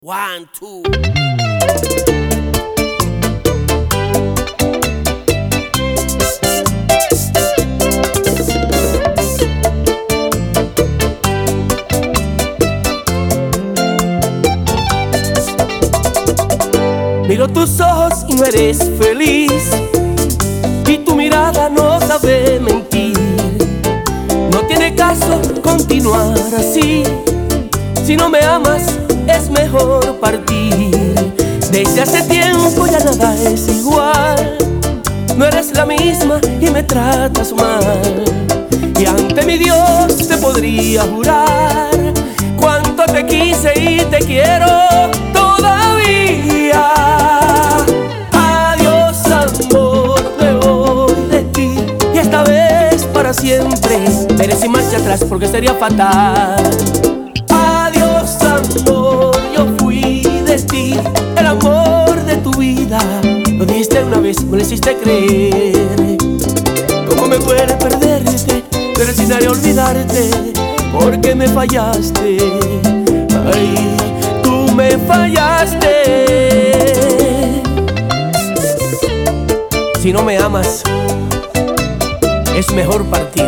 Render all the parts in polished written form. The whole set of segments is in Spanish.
One, two. Miro tus ojos y no eres feliz, y tu mirada no sabe mentir. No tiene caso continuar así. Si no me amas, es mejor partir. Desde hace tiempo ya nada es igual. No eres la misma y me tratas mal. Y ante mi Dios te podría jurar cuánto te quise y te quiero todavía. Adiós, amor, me voy de ti, y esta vez para siempre. Veré sin marcha atrás porque sería fatal. Adiós, amor, yo fui de ti, el amor de tu vida. Lo dijiste una vez, me lo hiciste creer. Cómo me duele perderte, pero resignaría a olvidarte, porque me fallaste. Ay, tú me fallaste. Si no me amas, es mejor partir.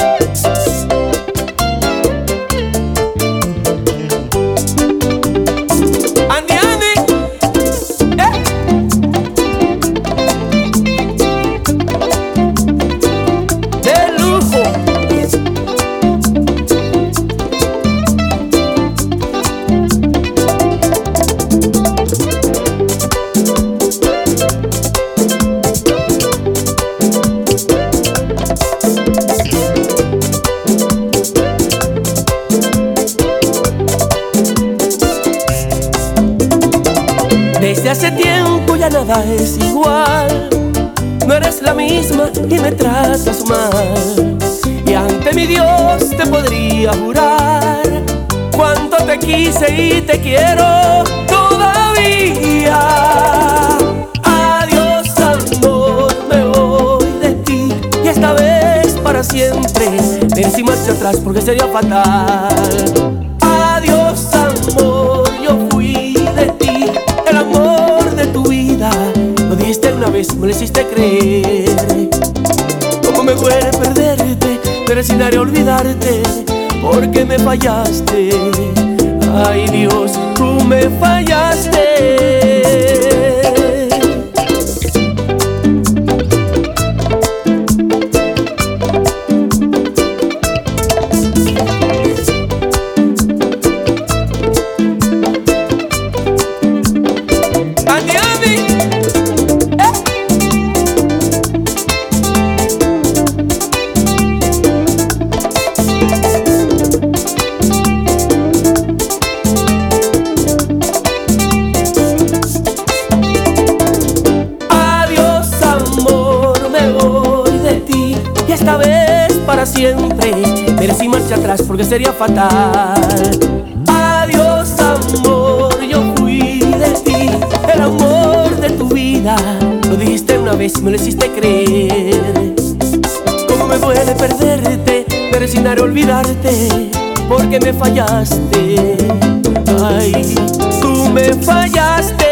Desde hace tiempo ya nada es igual. No eres la misma y me tratas mal. Y ante mi Dios te podría jurar cuánto te quise y te quiero todavía. Adiós, amor, me voy de ti, y esta vez para siempre. Ven sin marcha atrás porque sería fatal. Adiós, amor, yo fui de ti, el amor de tu vida. Lo dijiste una vez, me lo hiciste creer. Cómo me duele perderte, me resignaría a olvidarte, porque me fallaste. Ay, Dios, tú me fallaste. Esta vez para siempre, veré sin marcha atrás porque sería fatal. Adiós, amor, yo fui de ti, el amor de tu vida. Lo dijiste una vez, me lo hiciste creer. Cómo me duele perderte, me resignaré a olvidarte, porque me fallaste. Ay, tú me fallaste.